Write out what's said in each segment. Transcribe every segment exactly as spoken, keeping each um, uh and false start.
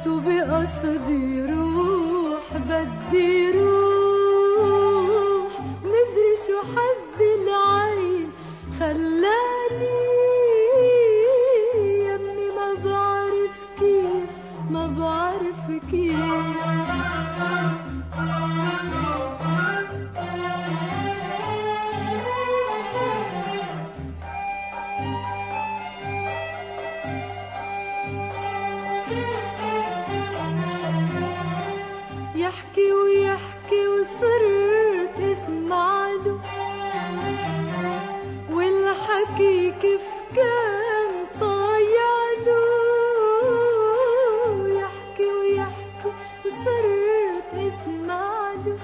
تركت بقصدي روح بدي روح، مدري شو حب العين خلاني يمي ما بعرف كيف ما بعرف كيف. يحكي ويحكي وصرت اسمع له، والحكي كيف كان طايع له. يحكي ويحكي وصرت اسمع له،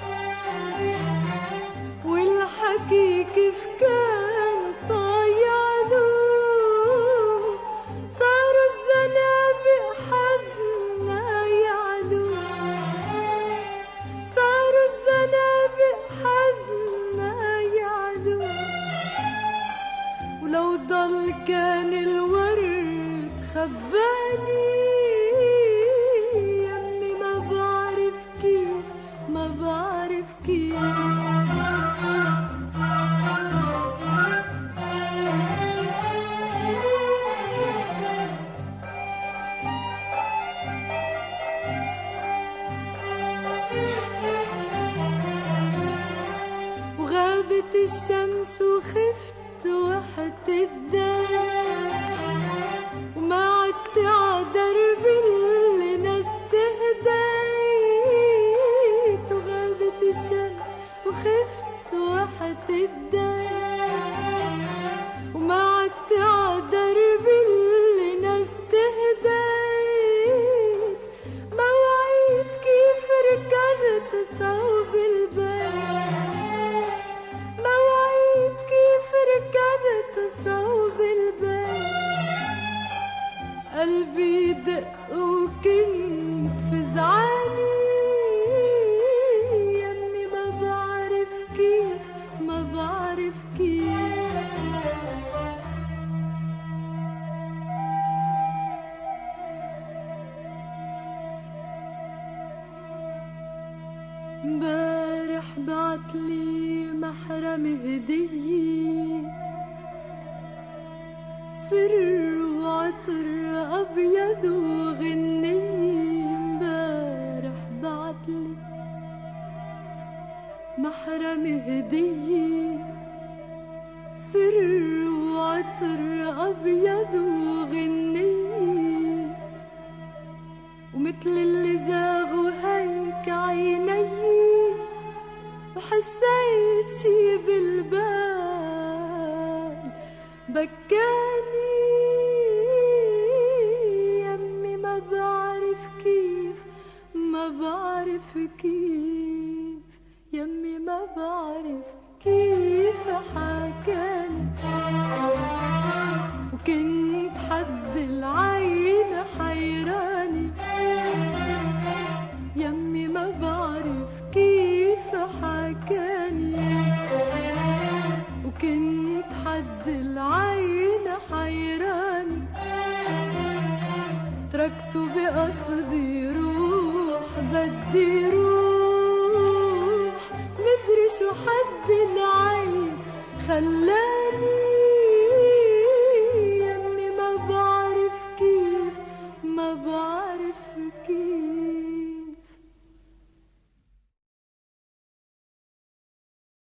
والحكي كيف كان طايع له. صاروا الزنابق حدنا يعلو، صاروا الزنابق حدنا يعلو. ولو ضل كان الورد خباني يمي ما بعرف كيف ما بعرف كيف. وغابت الشمس وخفت وحت الدار، وما عدت عدرب اللي نستهديت. وغابت الشمس وخفت وحت الدار، وما عدت عدرب اللي نستهديت. موعد كيف ركضت صوب الباب، موعد كيف ركضت صوب الباب. قلبي دق وكنت فزعاني يمي ما بعرف كيف ما بعرف كيف. امبارح بعتلي محرم هدية، سر وعطر أبيض وغنية. امبارح بعتلي محرم هدية، سر وعطر أبيض وغنية. ومثل اللي زاغوا هيك عيني، وحسيت شي بالبال بكاني يمي ما بعرف كيف ما بعرف كيف. يمي ما بعرف كيف حكاني، وكنت حد العين حيراني. يمي ما بعرف كيف حكاني، وكنت حد العين حيراني. تركت بقصدي روح بدي روح، مدري شو حد العين خلاني